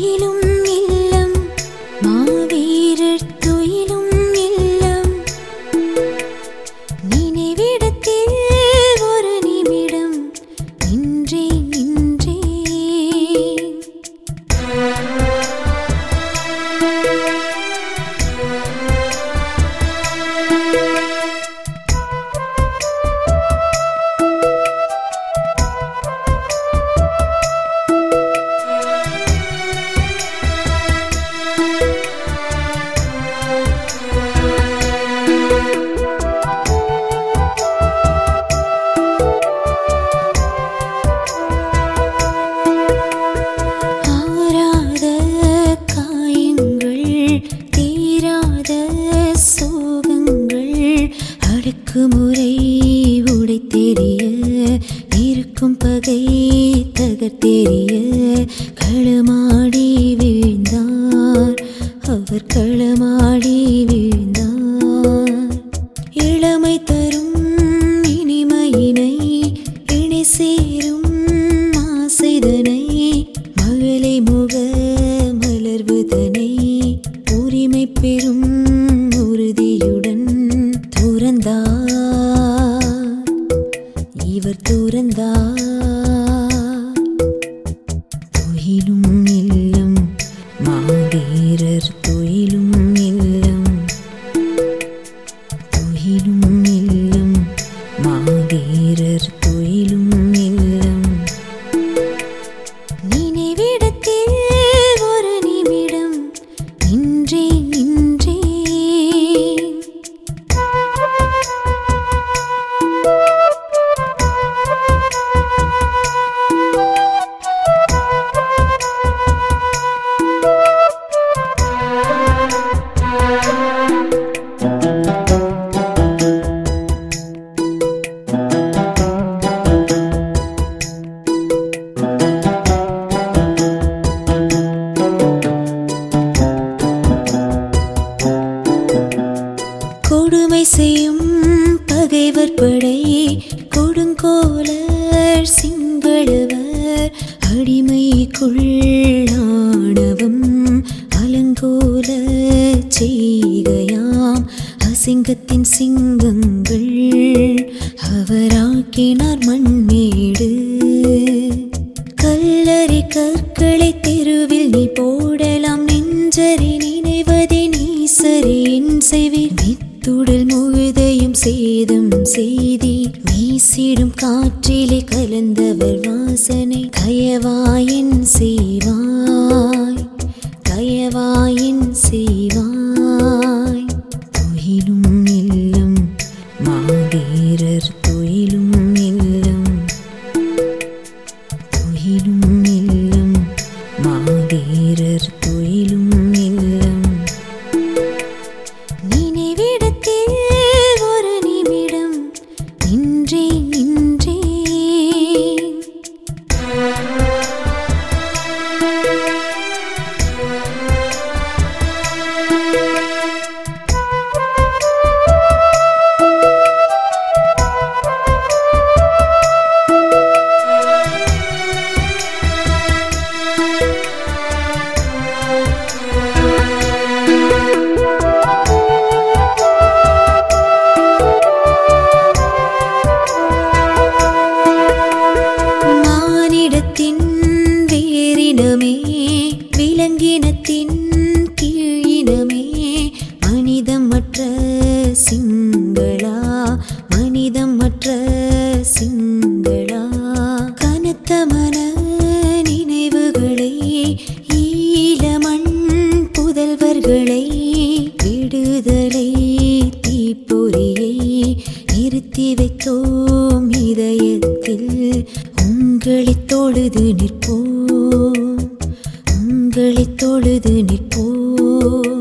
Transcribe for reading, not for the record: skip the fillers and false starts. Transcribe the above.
துயிலும் இல்லம் மாவீரர் துயிலும் இல்லம் நினைவிடத்தில் ஒரு நிமிடம் நின்றேன் முறை உடைத்தெறிய இருக்கும் பகை தகர்த்தெறிய களமாடி வீழ்ந்தார் அவர் களமாடி வீழ்ந்தார் இளமை தரும் இனிமையினை இணை சேரும் ஆசைதனை மகளை முக மலர்வதனை உரிமை பெறும் உறுதியுடன் துறந்தார் இவர் துறந்தார் துயிலும் இல்லம் மாவீரர் துயிலும் இல்லம் துயிலும் இல்லம் மாவீரர் துயிலும் இல்லம் நினைவிடத்தில் ஒரு நிமிடம் நின்றேன் கொடுமை செய்யும் பகைவர் படை கொடுங்கோலர் சிங்களவர் அடிமைக்குள்ளானவம் அலங்கோல செய்கையாம் அசிங்கத்தின் சிங்கங்கள் அவராக்கினார் மண்மேடு கல்லறை கற்களை தெருவில் நீ போடலாம் நெஞ்சரை நினைவதை நீ சரி என் செய்வீர் வித்துடல் முழுதையும் சேதம் செய்தி வீசிடும் காற்றிலே கலந்தவர் வாசனை கயவாயின் செய்வாய் கயவாயின் செய்வாய் துயிலும் இல்லம் மாவீரர் துயிலும் இல்லம் துயிலும் இல்லம் மாவீரர் துயிலும் இல்லம் நினைவிடத்தில் ஒரு நிமிடம் நின்றேன் விலங்கினத்தின் கீழினமே மனிதமற்ற சிங்களா மனிதமற்ற சிங்களா கனத்த மன நினைவுகளை ஈழமண் புதல்வர்களை விடுதலை தீப்பொறியை நிறுத்தி வைத்தோம் இதயத்தில் உங்களை தொழுது நிற்போம் உங்களை தொழுது நிற்போம்